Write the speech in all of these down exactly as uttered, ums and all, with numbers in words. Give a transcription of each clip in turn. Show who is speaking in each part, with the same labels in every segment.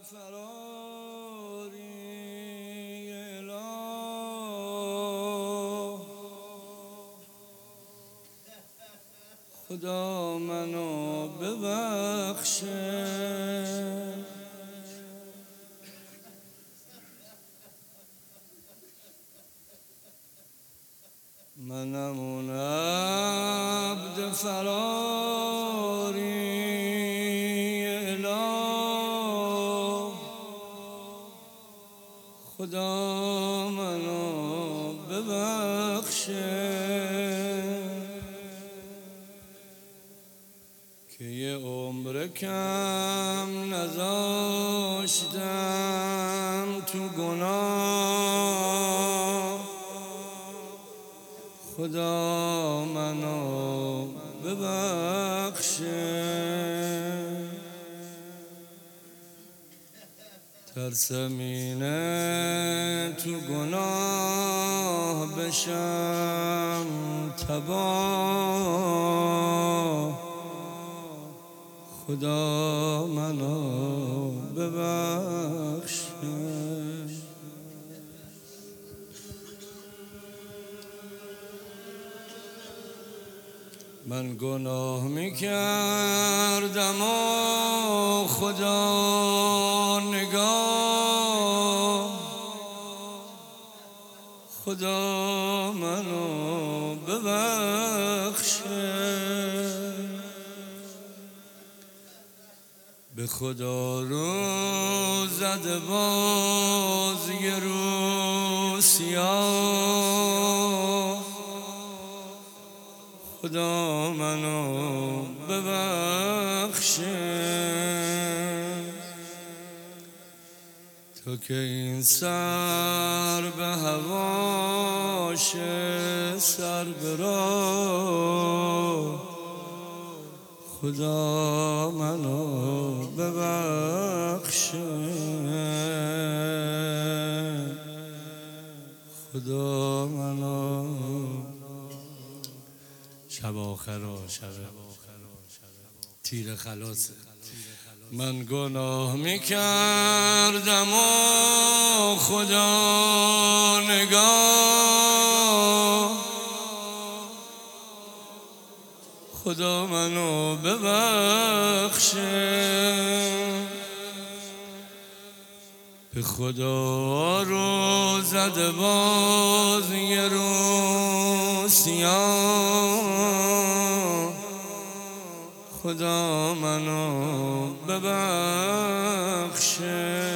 Speaker 1: فراری اله خدا منو ببخشه منم اون عبد فراری اله خدا منو ببخشه که یه عمر کم نذاشتم تو گناه خدا منو ببخشه ترسم اینه تو گناه بشم تباه خدا منو ببخشه من گناه میکردم و خدا نگاه خدا منو ببخشه به خدا رو زده باز یه رو سیاه خدا منو ببخشه تو که این سر به هواش سر به راه خدا منو ببخشه خدا منو شب آخر و شب تیر خلاصه من گناه میکردم و خدا نگاه خدا منو ببخشه به خدا رو زده باز یه رو سیاه خدا منو ببخشه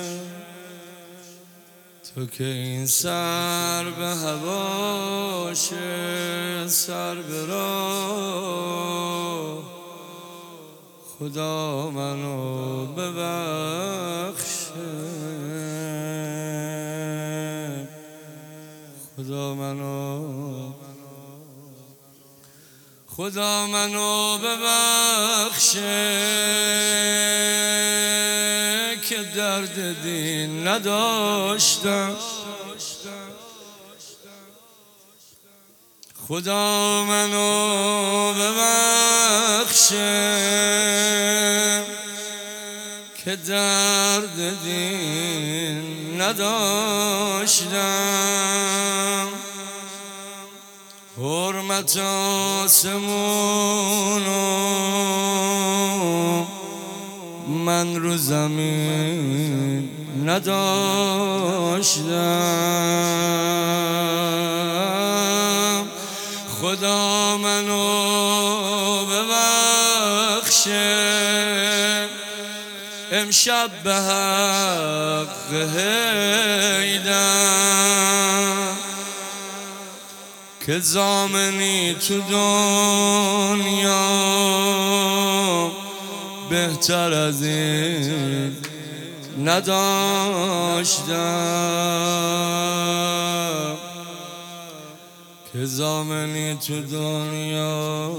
Speaker 1: تو که این سر به هواش سر به راه خدا منو ببخشه خدا منو خدا منو ببخشه که درد دین نداشتم خدا منو ببخشه که درد دین نداشتم حرمت آسمونو من رو زمین نداشتم خدا منو ببخشه امشب به حق حیدر که زامنی تو دنیا بهتر از این نداشتم که زامنی تو دنیا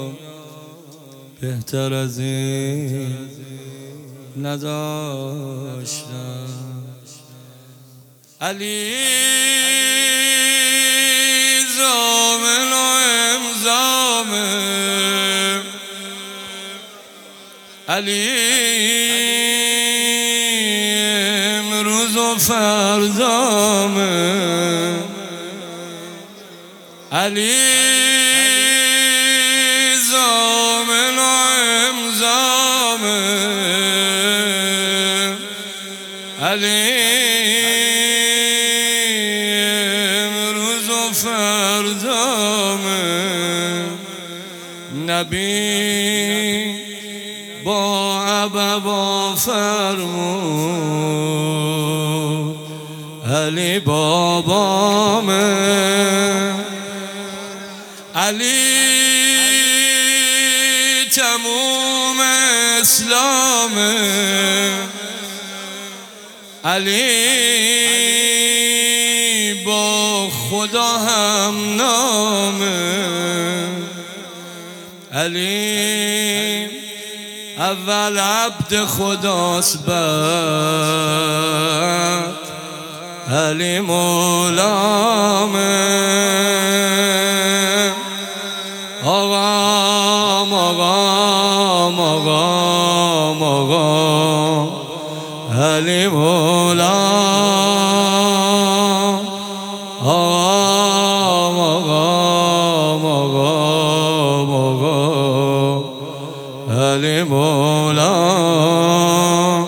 Speaker 1: بهتر از این نداشتم علی زامن و امزامن علی و فردامه علی زامن و امزامه علی امروز و فردامه نبی با عببا فرمود علی بابامه علی تموم اسلامه علی با خدا هم نامه علی اول عبد خداست بعد علی مولامه آقام آقام آقام آقام علی مولام آقام آقام آقام آقام علی مولام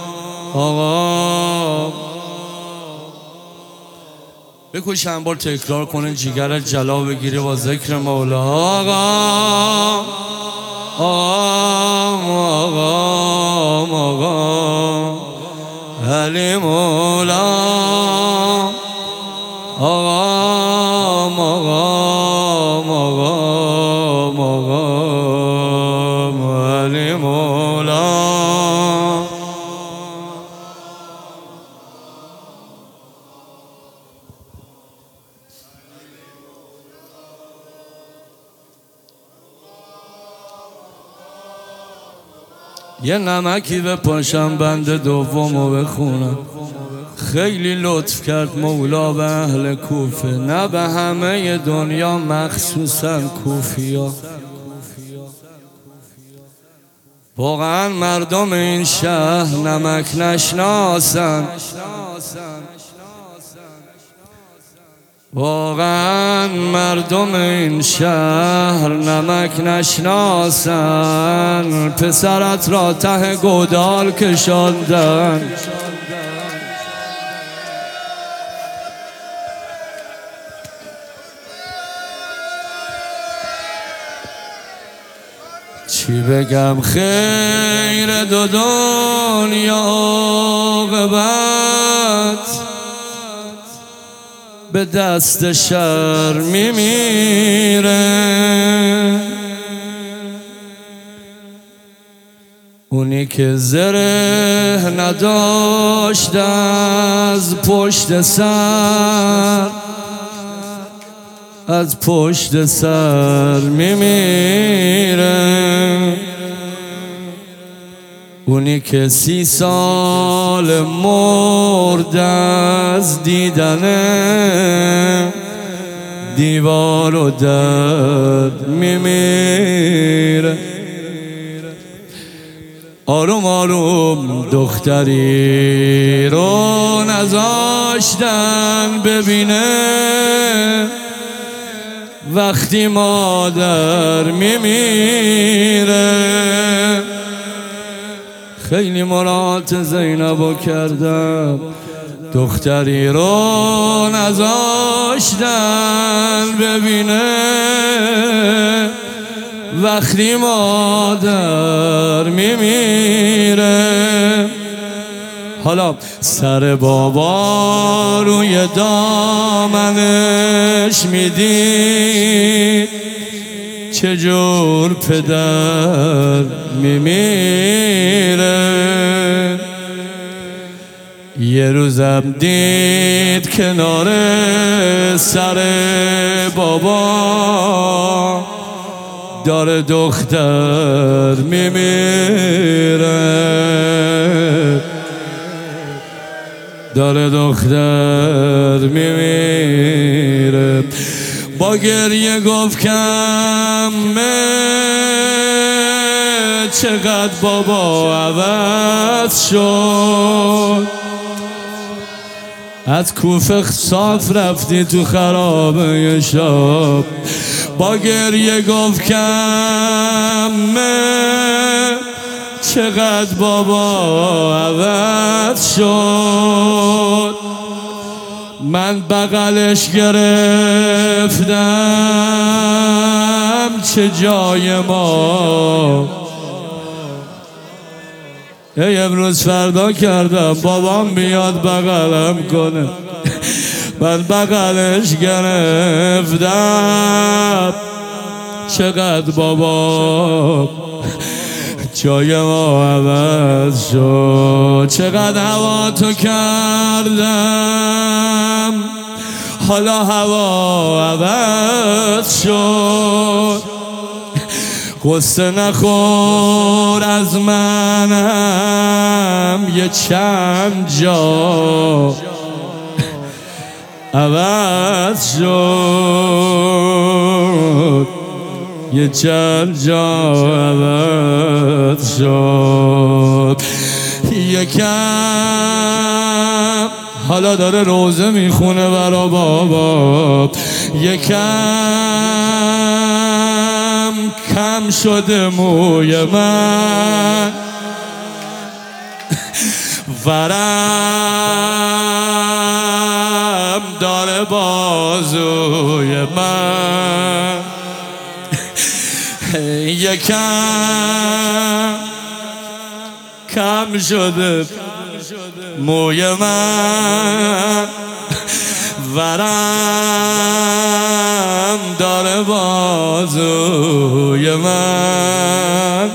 Speaker 1: آقام. بگو چند بار تکرار کنه جیگر جلا بگیره با ذکر مولا. آقام آقام آقام آقام علی مولا آقام آقام آقام آقام علی مولا. یه نمکی به پاشم بند دومو بخونم. خیلی لطف کرد مولا به اهل کوفه، نه به همه دنیا مخصوصا کوفیا. واقعا مردم این شهر نمک نشناسن، واقعا مردم این شهر نمک نشناسن. پسرت را ته گودال کشاندن، چی بگم خیر دو دنیا عاقبت به دست شر میمیره. اونی که زره نداشت از پشت سر، از پشت سر میمیره. اونی که سی سال مرد از دیدن دیوار و درد میمیره. آروم آروم دختری رو نذاشتن ببینه، وقتی مادر میمیره. خیلی مراد زینبو کردم، دختری رو نذاشتن ببینه، وقتی مادر میمیره. حالا سر بابا روی دامنش میدید، چجور پدر میمیره. یه روزم دید کنار سر بابا داره دختر میمیره، داره دختر میمیره. با گریه گفت کمه چقدر بابا عوض شد، از کوفه صاف رفتی تو خرابه شاب، با گریه گفت کمه چقدر بابا عوض شد. من بغلش گرفتم چه جای ما، ای امروز فردا کردم بابام بیاد بغلم کنه. من بغلش گرفتم چقدر بابا جای ما عوض شد. چقدر هوا تو کردم حالا هوا عوض شد. قصه نخور از منم یه چند جا عوض شد، یه چند جا عوض شد. یکم حالا داره روزه میخونه برا بابا، یکم کم شده موی من، ورم داره بازوی من. یکم کم شده موی من، ورم داره بازوی من.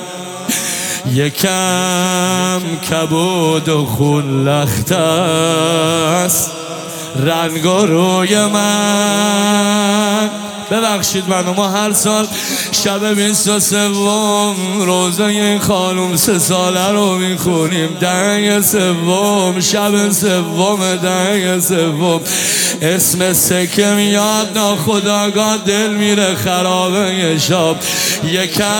Speaker 1: یکم کبود و خون لخت است رنگ و روی من. ببخشید منو، ما هر سال شب بیست و سوم روزه این خانوم سه ساله رو میخونیم. دهه سوم شب سوم دهه سوم اسم سکه میاد ناخودآگاه دل میره خرابه شاب. یکم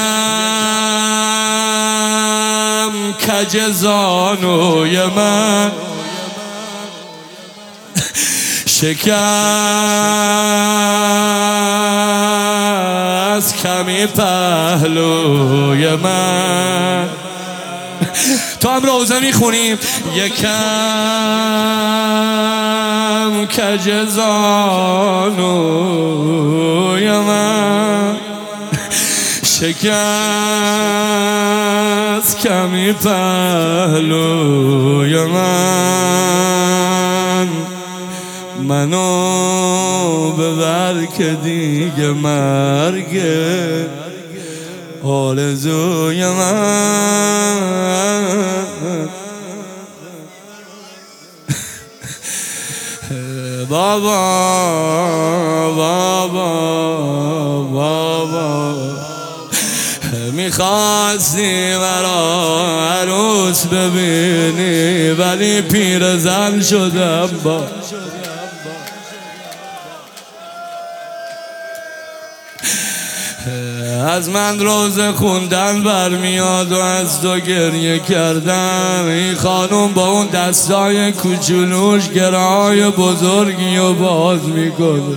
Speaker 1: کج زانوی من، شکست کمی پهلوی من. تو هم روزه میخونیم. یکم کج زانوی من، شکست کمی پهلوی من. منو ببر که دیگه مرگه آرزوی من. بابا بابا بابا میخواستی مرا عروس ببینی ولی پیرزن شدم. با از من روزه خوندن برمیاد و از تو گریه کردن. این خانوم با اون دستای کوچولوش گرهای بزرگی رو باز میکنه.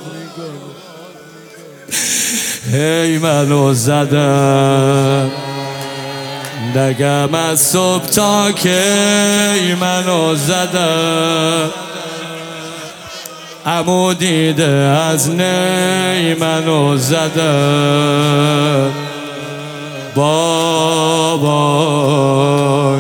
Speaker 1: هی منو زدم نگم از صبح تا که ای منو زدم. عمو دیده از نی منو زدم. بابا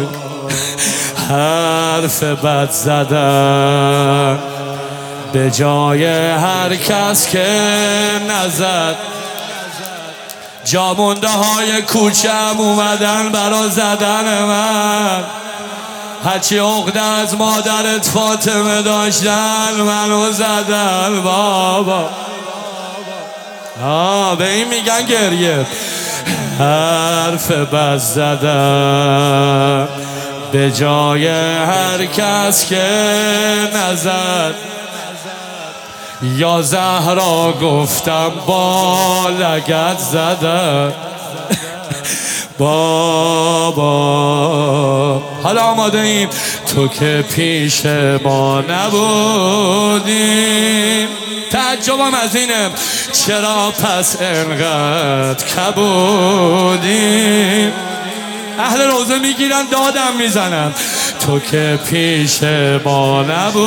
Speaker 1: حرف بد زدم به جای هر کس که نزد. جامونده های کوچم اومدن برا زدن من. هرچی عقده از مادرت فاطمه داشتن منو زدن. بابا آه به این میگن گریه. حرف بد زدم به جای هر کس که نزد. یا زهرا گفتم با لگد زدم. بابا. حالا آماده ایم تو که پیش ما نبودیم. تعجبم از اینه چرا پس انقدر کبودیم. اهل روزه میگیرن دادم میزنن تو که پیش ما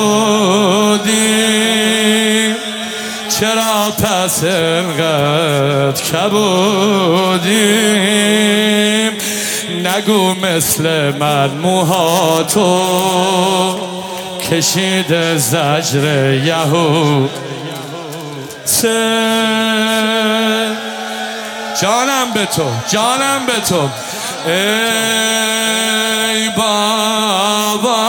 Speaker 1: نبودیم. چرا پس انقدر کبودیم. نگو مثل من موهاتو کشید زجر یهود. جانم به تو جانم به تو ای بابا.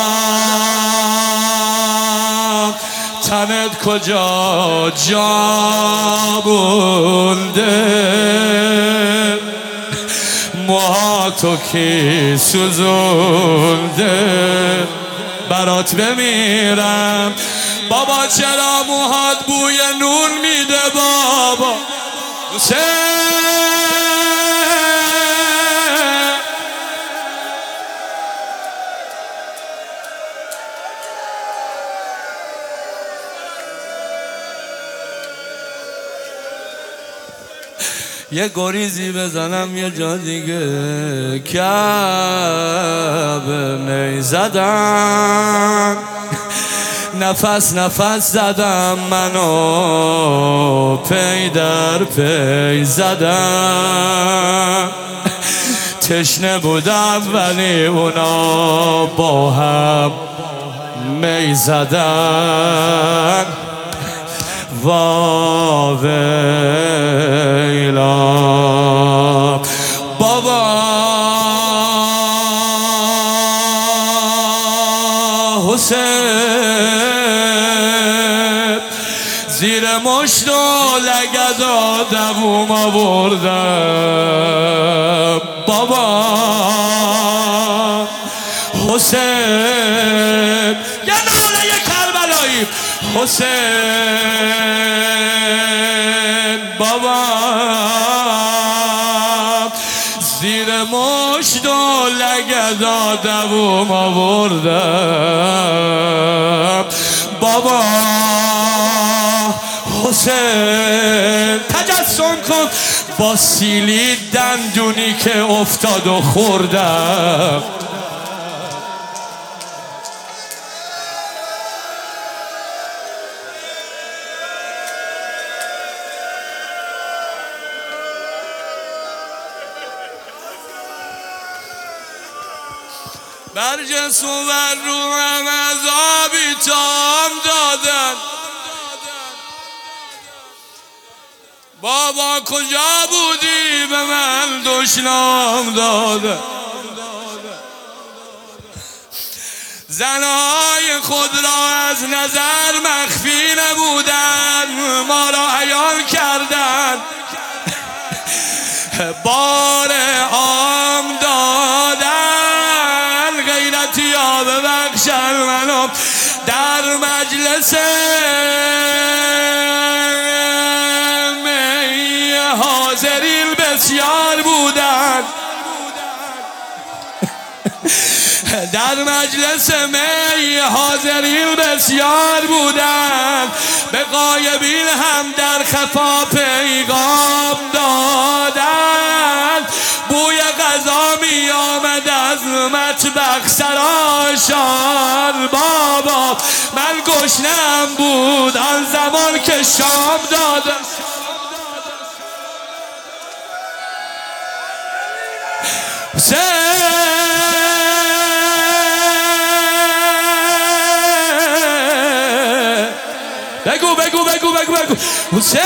Speaker 1: تنت کجا جا بونده. موهاتو کی سوزونده. برات بمیرم بابا. چرا موهات بوی نون میده بابا. یه گریزی بزنم یه جا دیگه کعبه نی زدم. نفس نفس زدم منو پی در پی زدم. تشنه بودم ولی اونا با هم می زدن. واویلا بابا. حسین زیر مشت و لگدا دووم آوردم بابا. حسین یه ناله کربلایی. حسین بابا. زیر مشت و لگدا دووم آوردم بابا. حسین تجسم کن با سیلی دندونی که افتاد و خوردم. برجس و بر رو هم عذابی تام دادن. بابا کجا بودی به من دشنام دادن. زنهای خود را از نظر مخفی نبودن. ما را عیان کردن. بار عام دادن. غیرتی ها ببخشن منو در مجلس می حاضرین بسیار بودن. در مجلس می حاضرین بسیار بودن. به غایبین هم در خفا پیغام دادن. بوی غذا می آمد از مطبخ سراشان بابا. من گشنم بود آن زمان که شام دادم. بگو بگو بگو بگو بگو حسین.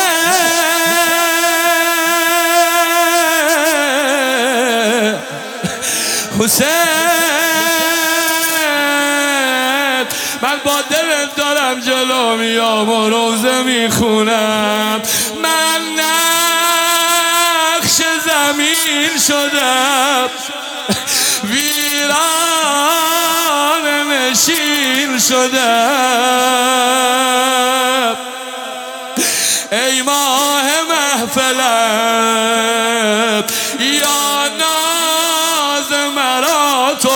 Speaker 1: حسین من با دلت دارم جلو میام و روزه میخونم. من نقش زمین شدم. ویران نشین شدم. ای ماه محفلم یا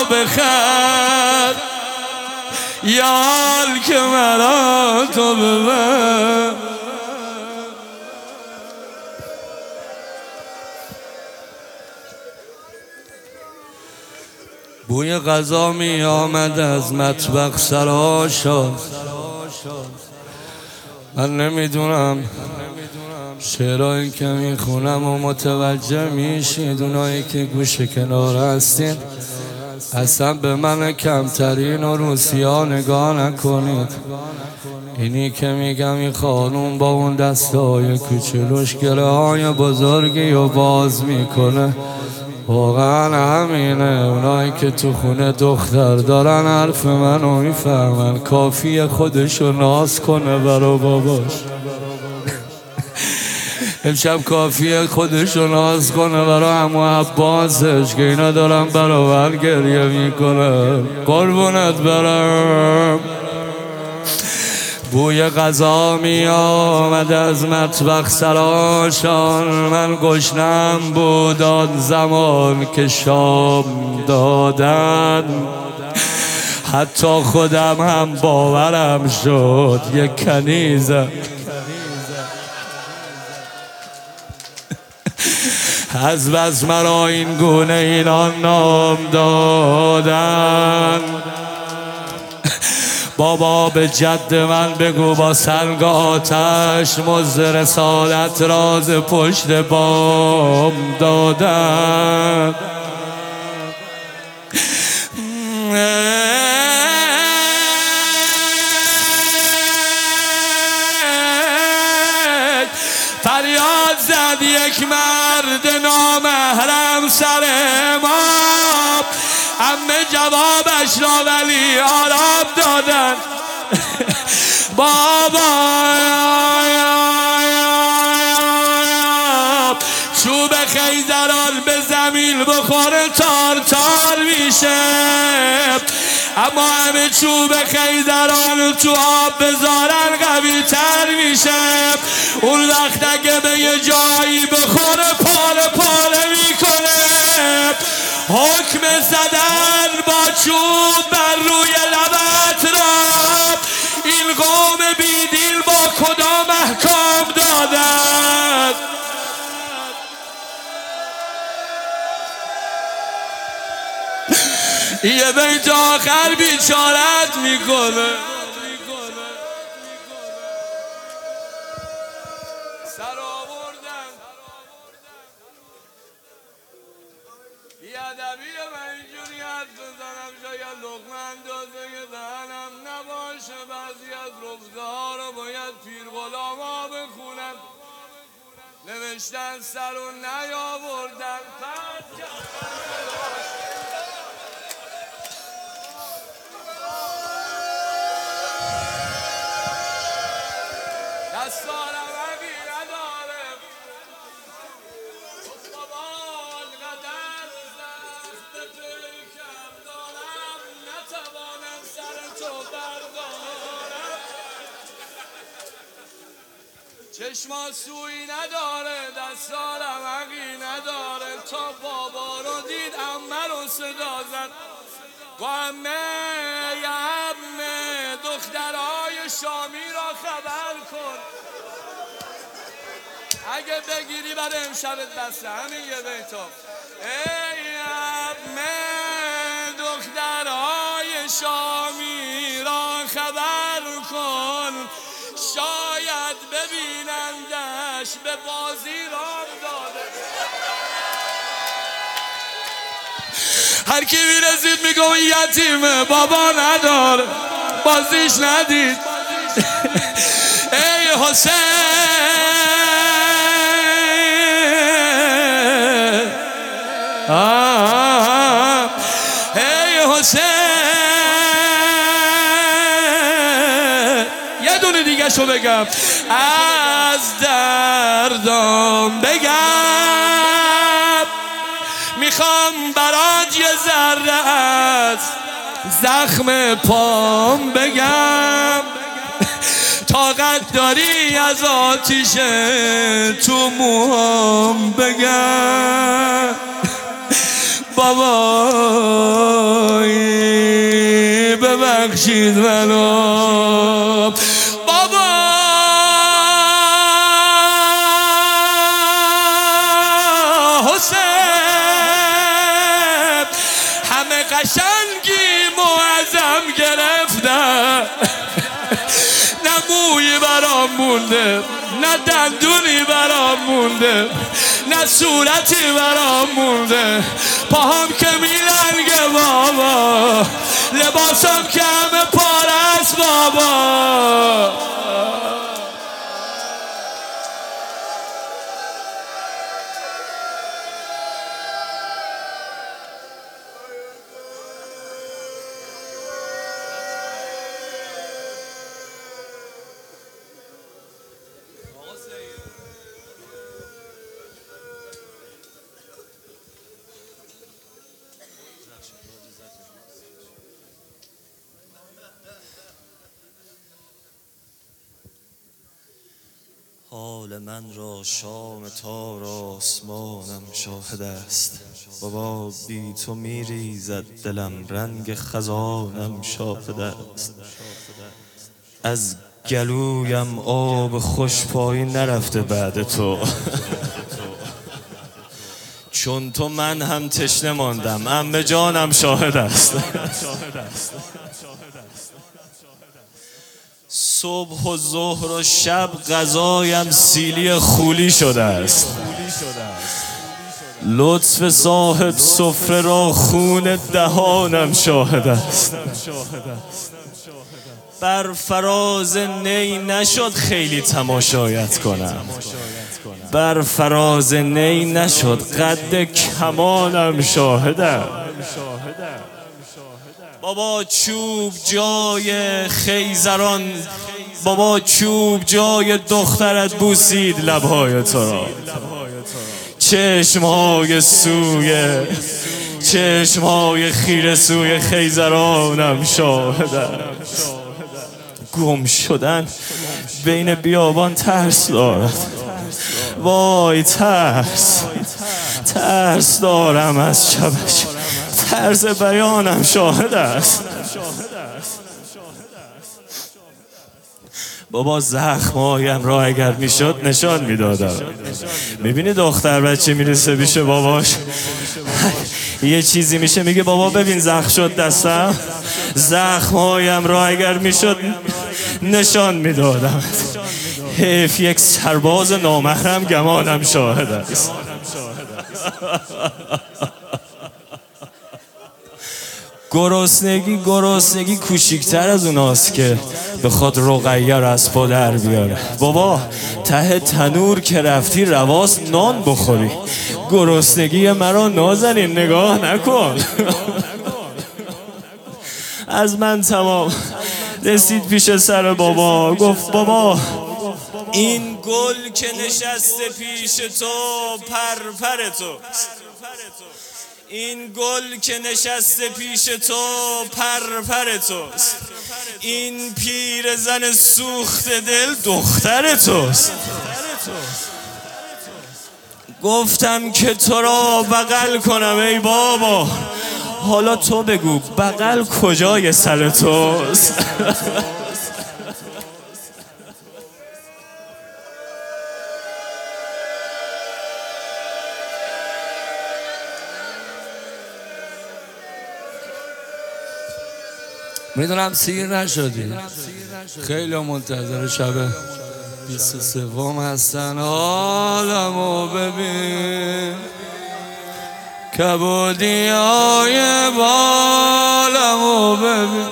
Speaker 1: بخر، یار که مرا تو ببر. بوی غذا می آمد از مطبخ سراشان. من نمیدونم شعرهایی که میخونم و متوجه میشید، اونایی که گوش کنار هستین اصلا به من کمترین و روسیا نگاه نکنید. اینی که میگم این خانوم با اون دستای کوچولوش گره های بزرگی رو باز میکنه، واقعا همینه. اونایی که تو خونه دختر دارن حرف منو میفهمن. کافیه خودشو ناز کنه برا باباش. امشب کافیه خودشو ناز کنه برا عمو عباسش که اینا دارن برابر گریه میکنه. قربونت برم. بوی غذا می آمد از مطبخ سراشان. من گشنم بود آن زمان که شام دادن، حتی خودم هم باورم شد یک کنیزم از بس مرا این گونه اینا نام دادن. بابا به جد من بگو با سنگ آتش مزد رسالت راز پشت بام دادن. فریاد زد یک مرد نامحرم سر ما، عمه جوابش را ولی آرام دادن. بابا چوب خیزران به زمین بخوره تار تار میشه، اما همه چوب خیزران تو آب بذارن قوی تر میشه. اون وقت اگه به یه جایی بخوره پاره پاره میکنه. حکم زدن با چوب بر روی لبت را، این قوم بیدین با کدام احکام دادن؟ یه بیت آخر بیچارت میکنه. سر آوردن بیادبی من اینجوری حد بزنم شاید لقمه اندازه دهنم نباشه. بعضی از رفضه‌ها رو باید پیر غلاما بخونن. نوشتن سر و نیاوردن پس دستارم حقی نداره. بابان قدر زخت پیکم دارم، نتوانم سر تو بردارم. چشما سوی نداره، دستارم حقی نداره. تا بابا رو دید عمه رو صدا زد. و عمه یا عمه دخترای شامی را خبر کن، اگه بگیری برای امشبت بسته. همین یه بیتا. ای عمه دخترای شامی را خبر کن، شاید ببینندش به بازی رام داده. هر کی میرسید میگه یتیمه، بابا نداره، بازیش ندید. ای حسین، آه ای حسین، یه دونه دیگه شو بگم. از دردم بگم، میخوام برات یه ذره از زخم پام بگم. طاقت داری از آتیش تو موهام بگم. بابا ببخشید منو بابا. حسین همه قشنگی معظم گرفتن، نه مویی برام مونده، نه دندونی برام مونده، نه صورتی برام مونده، پاهم که میلنگه بابا، لباسم که همه پاره است بابا.
Speaker 2: حال من را شام تار آسمانم شاهد است بابا، بی تو میریزد دلم رنگ خزانم شاهد است. از گلویم آب خوش پایی نرفته بعد تو چون تو من هم تشنه ماندم، عمه جانم شاهد است. صبح و ظهر و شب غذایم سیلی خولی شده است. لطف صاحب سفره را خون دهانم شاهد است. بر فراز نی نشد خیلی تماشایت کنم، بر فراز نی نشد قد کمانم شاهد است. بابا چوب جای خیزران، بابا چوب جای دخترت بوسید لبهای تو را، چشمهای سوی چشمهای خیره سوی خیزرانم شاهد است. گم شدن بین بیابان ترس دارد، وای ترس ترس دارم از شبش، طرز بیانم شاهد است. بابا زخمایم را اگر میشد نشان میدادم. میبینی دختر بچه میرسه پیش باباش یه چیزی میشه میگه بابا ببین زخم شد دستم، زخمایم را اگر میشد نشان میدادم. حیف یک سرباز نامحرم گمانم شاهد است. گرسنگی گرسنگی کوچیک‌تر از اوناست که بخواد رقیه رو از پا در بیاره. بابا ته تنور که رفتی رواس نان بخوری، گرسنگی مرا نازنین نگاه نکن. از من تمام رسید پیش سر بابا، گفت بابا این گل که نشسته پیش تو پرپر توست، این گل که نشسته پیش تو پرپر توست، این پیرزن سوخت دل دختر توست. گفتم که تو را بغل کنم ای بابا، حالا تو بگو بغل کجای سر توست؟
Speaker 1: میدونم سیر نشدی، خیلی منتظر شب بیست و سوم هستن. حالمو ببین، کبودی های بالمو ببین،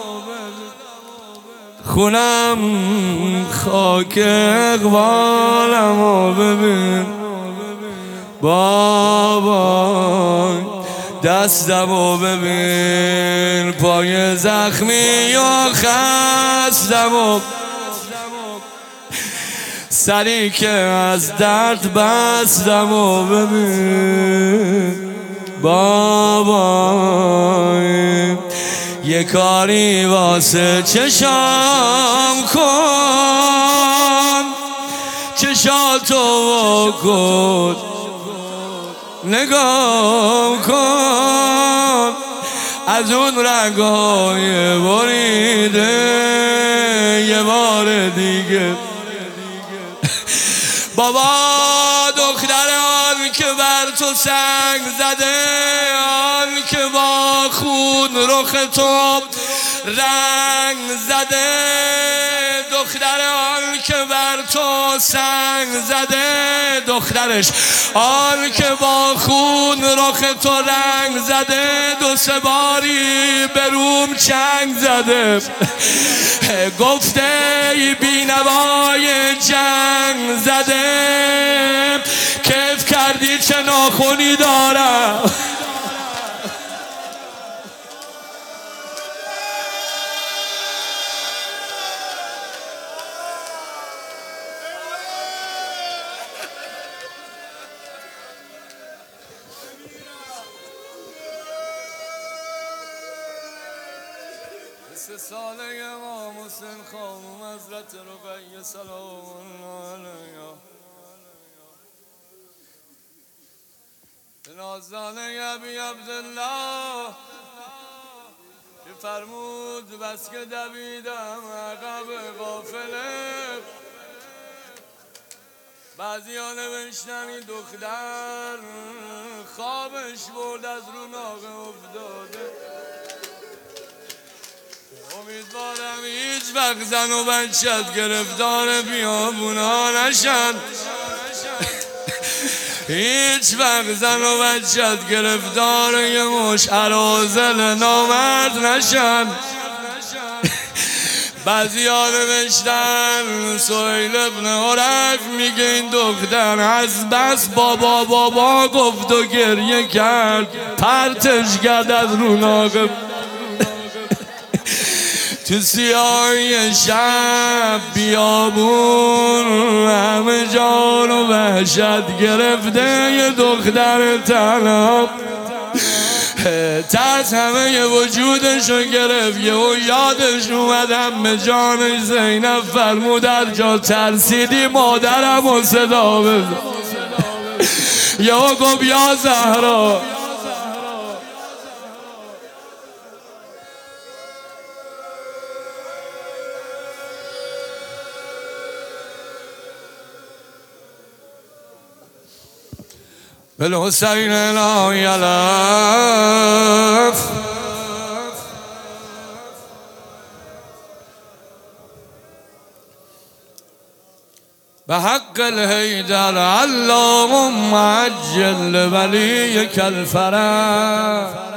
Speaker 1: خونم خاک اقبالمو ببین بابا، دستمو ببین پای زخمی و خستمو، سری که از درد بستمو ببین بابا، یه کاری واسه چشام کن، چشاتو کن نگاه کن، از اون رنگای بریده یه بار دیگه. بابا دختر آن که بر تو سنگ زده، آن که با خون رخ تو رنگ زده، دختر آن که بر تو سنگ زده، دخترش آن که با خون رخ تو رنگ زده، دو سه باری بروم چنگ زده، گفته ای بینوای جنگ زده، کیف کردی چه ناخونی دارم. سه ساله امام حسین خانم حضرت رقیه سلام الله علیها، نازدانه ابی عبدالله که فرمود بس که دویدم عقب قافله، بعضی ها نوشتن این دختر خوابش برد از رو ناقه افتاده. امیدوارم هیچ وقت زن و بچت گرفتار بیابونا نشن، هیچ وقت زن و بچت گرفتار یه مش اراذل نامرد نشن. بعضی ها نوشتن سهیل ابن عرف میگه این دختر از بس بابا بابا گفت و گریه کرد، پرتش کرد از رو ناقه. تو سیاهی شب بیابون همه جان و وحشت گرفته، یه دختر تنها ترس همه وجودشو گرفت. یه و یادش اومد همه جانش زینب فرمود هر جا ترسیدی مادرم و صدا بزن. یه و گفت یا زهرا بالحسین لا یلف، بحق الحیدر اللهم عجل ولیک الفرج.